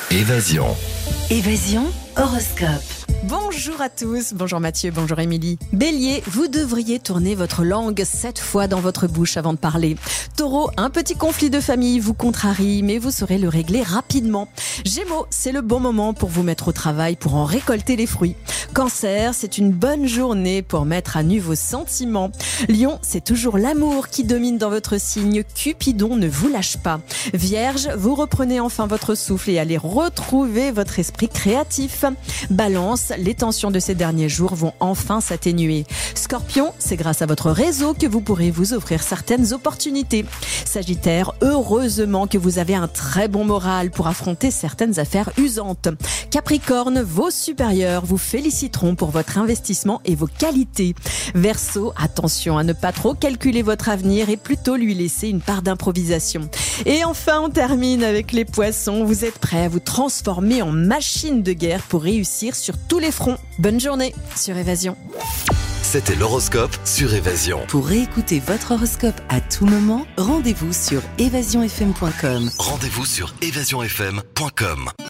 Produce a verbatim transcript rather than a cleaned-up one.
Évasion. Évasion horoscope. Bonjour à tous, bonjour Mathieu, bonjour Émilie. Bélier, vous devriez tourner votre langue sept fois dans votre bouche avant de parler. Taureau, un petit conflit de famille vous contrarie, mais vous saurez le régler rapidement. Gémeaux, c'est le bon moment pour vous mettre au travail pour en récolter les fruits. Cancer, c'est une bonne journée pour mettre à nu vos sentiments. Lion, c'est toujours l'amour qui domine dans votre signe. Cupidon ne vous lâche pas. Vierge, vous reprenez enfin votre souffle et allez retrouver votre esprit créatif. Balance, les tensions de ces derniers jours vont enfin s'atténuer. Scorpion, c'est grâce à votre réseau que vous pourrez vous offrir certaines opportunités. Sagittaire, heureusement que vous avez un très bon moral pour affronter certaines affaires usantes. Capricorne, vos supérieurs vous féliciteront pour votre investissement et vos qualités. Verseau, attention à ne pas trop calculer votre avenir et plutôt lui laisser une part d'improvisation. Et enfin, on termine avec les poissons. Vous êtes prêts à vous transformer en machine de guerre pour réussir sur tous les fronts. Bonne journée sur Évasion. C'était l'horoscope sur Évasion. Pour réécouter votre horoscope à tout moment, rendez-vous sur évasion f m point com. Rendez-vous sur évasion f m point com.